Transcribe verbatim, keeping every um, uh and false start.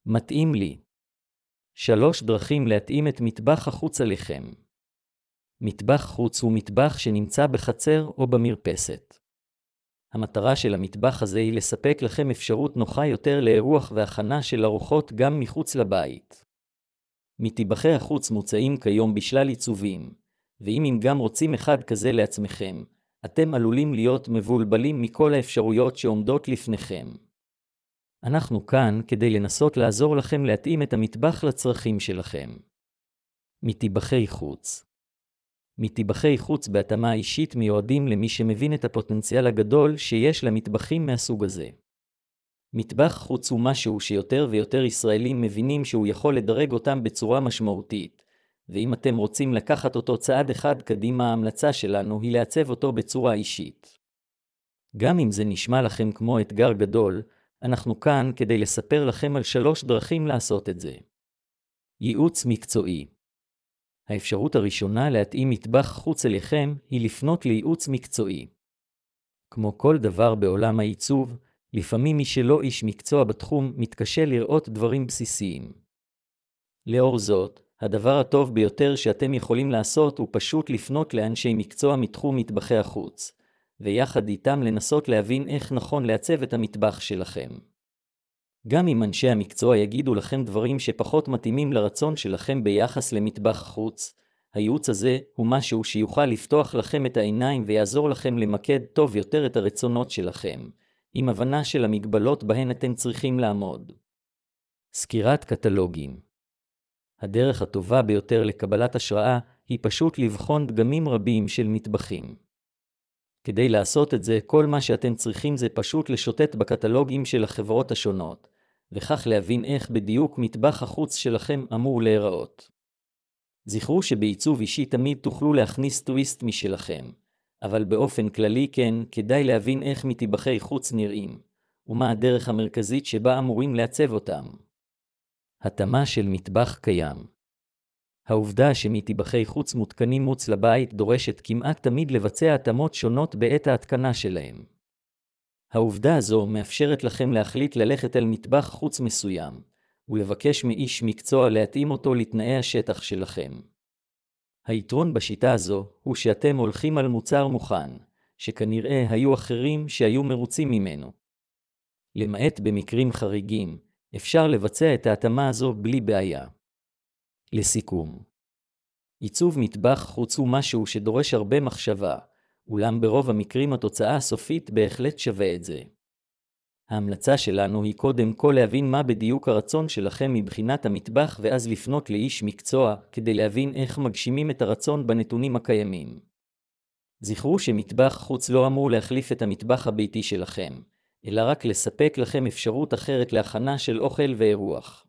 מתאים לי. שלוש דרכים להתאים את מטבח החוץ עליכם. מטבח חוץ הוא מטבח שנמצא בחצר או במרפסת. המטרה של המטבח הזה היא לספק לכם אפשרות נוחה יותר לאירוח והכנה של ארוחות גם מחוץ לבית. מטבחי החוץ מוצאים כיום בשלל עיצובים, ואם אם גם רוצים אחד כזה לעצמכם, אתם עלולים להיות מבולבלים מכל האפשרויות שעומדות לפניכם. אנחנו כאן כדי לנסות לעזור לכם להתאים את המטבח לצרכים שלכם. מטבחי חוץ. מטבחי חוץ בהתאמה אישית מיועדים למי שמבין את הפוטנציאל הגדול שיש למטבחים מהסוג הזה. מטבח חוץ הוא משהו שיותר ויותר ישראלים מבינים שהוא יכול לדרג אותם בצורה משמעותית, ואם אתם רוצים לקחת אותו צעד אחד קדימה, ההמלצה שלנו היא לעצב אותו בצורה אישית. גם אם זה נשמע לכם כמו אתגר גדול, אנחנו כאן כדי לספר לכם על שלוש דרכים לעשות את זה. ייעוץ מקצועי. האפשרות הראשונה להתאים מטבח חוץ אליכם היא לפנות לייעוץ מקצועי. כמו כל דבר בעולם העיצוב, לפעמים מי שלא איש מקצוע בתחום מתקשה לראות דברים בסיסיים. לאור זאת, הדבר הטוב ביותר שאתם יכולים לעשות הוא פשוט לפנות לאנשי מקצוע מתחום מטבחי החוץ, ויחד איתם לנסות להבין איך נכון לעצב את המטבח שלכם. גם אם אנשי המקצוע יגידו לכם דברים שפחות מתאימים לרצון שלכם ביחס למטבח חוץ, הייעוץ הזה הוא משהו שיוכל לפתוח לכם את העיניים ויעזור לכם למקד טוב יותר את הרצונות שלכם, עם הבנה של המגבלות בהן אתם צריכים לעמוד. סקירת קטלוגים. הדרך הטובה ביותר לקבלת השראה היא פשוט לבחון דגמים רבים של מטבחים. כדי לעשות את זה, כל מה שאתם צריכים זה פשוט לשוטט בקטלוגים של החברות השונות, וכך להבין איך בדיוק מטבח החוץ שלכם אמור להיראות. זכרו שבעיצוב אישי תמיד תוכלו להכניס טוויסט משלכם, אבל באופן כללי כן, כדאי להבין איך מטבחי חוץ נראים, ומה הדרך המרכזית שבה אמורים לעצב אותם. התאמה של מטבח קיים. העובדה שמטבחי חוץ מותקנים מוץ לבית דורשת כמעט תמיד לבצע התאמות שונות בעת ההתקנה שלהם. העובדה הזו מאפשרת לכם להחליט ללכת אל מטבח חוץ מסוים, ולבקש מאיש מקצוע להתאים אותו לתנאי השטח שלכם. היתרון בשיטה הזו הוא שאתם הולכים על מוצר מוכן, שכנראה היו אחרים שהיו מרוצים ממנו. למעט במקרים חריגים, אפשר לבצע את ההתאמה הזו בלי בעיה. לסיכום, עיצוב מטבח חוץ הוא משהו שדורש הרבה מחשבה, אולם ברוב המקרים התוצאה הסופית בהחלט שווה את זה. ההמלצה שלנו היא קודם כל להבין מה בדיוק הרצון שלכם מבחינת המטבח ואז לפנות לאיש מקצוע כדי להבין איך מגשימים את הרצון בנתונים הקיימים. זכרו שמטבח חוץ לא אמור להחליף את המטבח הביתי שלכם, אלא רק לספק לכם אפשרות אחרת להכנה של אוכל ואירוח.